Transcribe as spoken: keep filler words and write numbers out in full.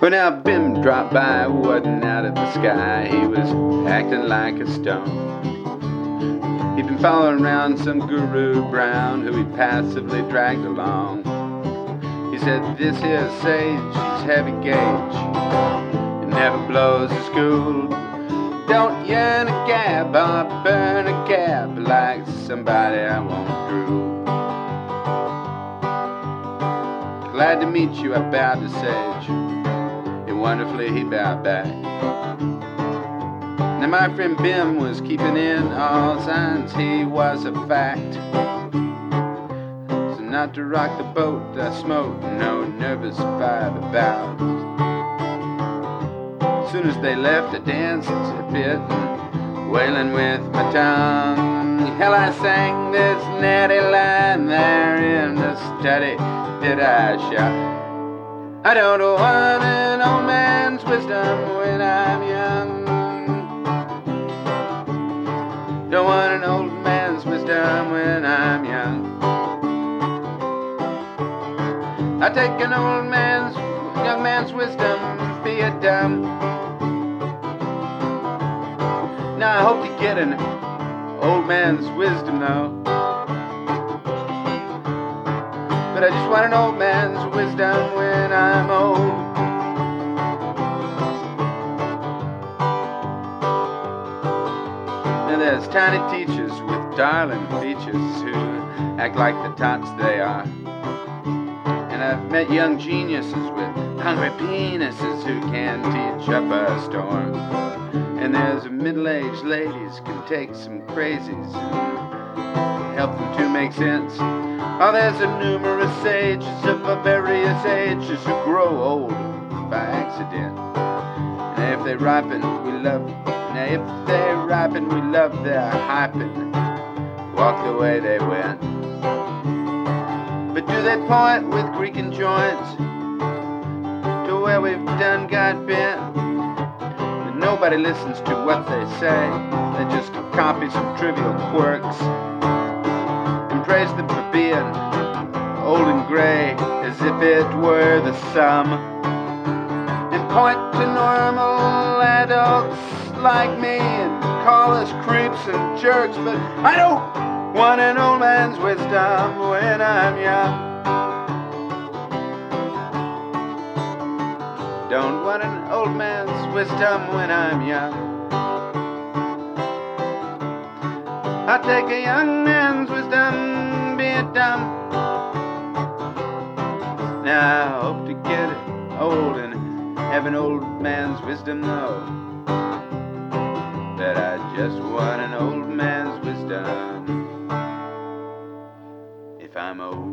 When now Bim dropped by, wasn't out of the sky, he was acting like a stone. He'd been following around some guru brown who he passively dragged along. He said, this here sage, he's heavy gauge, it never blows his school. Don't yearn a gab or burn a gab like somebody I won't drool. Glad to meet you, I bowed to Sage, and wonderfully he bowed back. Now my friend Bim was keeping in all signs, he was a fact. So not to rock the boat, I smoked no nervous five about. As soon as they left, I danced a bit, wailing with my tongue. Hell, I sang this natty line there in the study. Did I shout? I don't want an old man's wisdom when I'm young. Don't want an old man's wisdom when I'm young. I take an old man's, young man's wisdom, be it dumb. Now I hope to get an old man's wisdom though. But I just want an old man's wisdom when I'm old. Now there's tiny teachers with darling features who act like the tots they are. And I've met young geniuses with hungry penises who can teach up a storm. And there's middle-aged ladies can take some crazies and help them to make sense. Oh, there's a numerous sages of various ages who grow old by accident. And if they ripen, we love. Now if they ripen, we love their hyping. Walk the way they went. But do they point with creaking joints to where we've done got bent? And nobody listens to what they say. They just copy some trivial quirks. Praise them for being old and gray as if it were the sum. And point to normal adults like me and call us creeps and jerks. But I don't want an old man's wisdom when I'm young. Don't want an old man's wisdom when I'm young. I take a young man's wisdom, be it dumb. Now I hope to get it old and have an old man's wisdom though. But I just want an old man's wisdom if I'm old.